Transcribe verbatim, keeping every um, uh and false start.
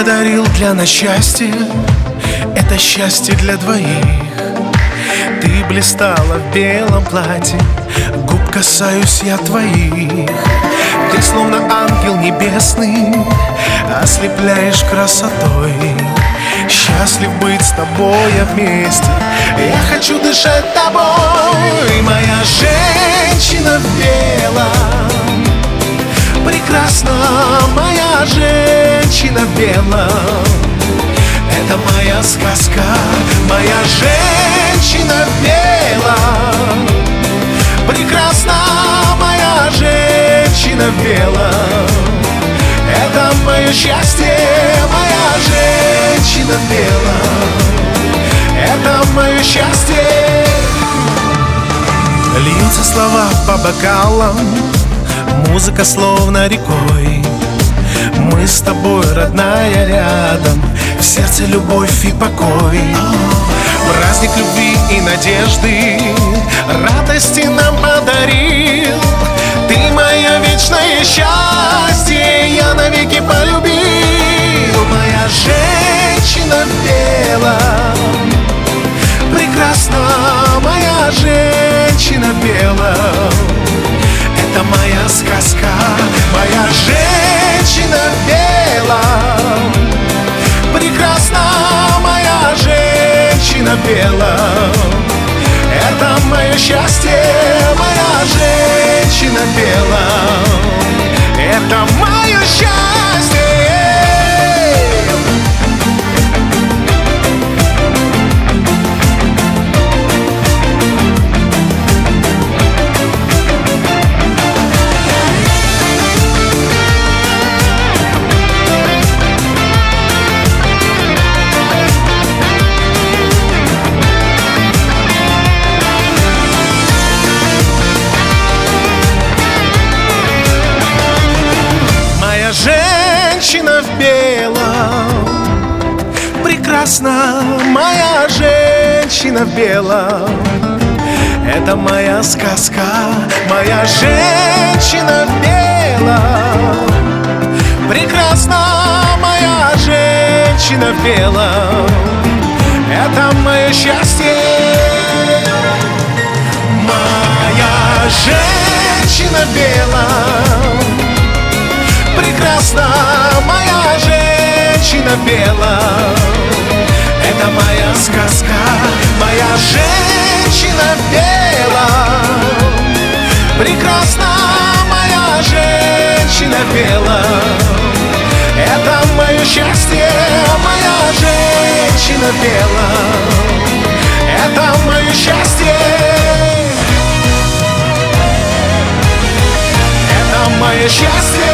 подарил для нас счастье, это счастье для двоих. Ты блистала в белом платье, губ касаюсь я твоих. Ты словно ангел небесный, ослепляешь красотой. Счастлив быть с тобой я вместе, я хочу дышать тобой. Моя женщина в белом, прекрасна моя женщина в белом. Это моя сказка, моя женщина в белом. Прекрасна моя женщина в белом. Это мое счастье, моя женщина в белом. Это мое счастье. Льются слова по бокалам, музыка словно рекой. Мы с тобой, родная, рядом, в сердце любовь и покой. Праздник любви и надежды, радости нам подарил. Ты мое вечное счастье, я навеки полюбил. Моя женщина в белом, прекрасна моя женщина в белом. Это моя сказка, моя женщина в белом. Прекрасна моя женщина в белом. Это мое счастье, моя женщина в белом. Это мое счастье. Женщина в белом, прекрасна моя женщина в белом. Это моя сказка, моя женщина в белом. Прекрасна моя женщина в белом. Это мое счастье. Моя женщина в белом. Прекрасна моя женщина в белом. Это моя сказка, моя женщина в белом. Прекрасна моя женщина в белом. Это мое счастье, моя женщина в белом. Это мое счастье. Это мое счастье.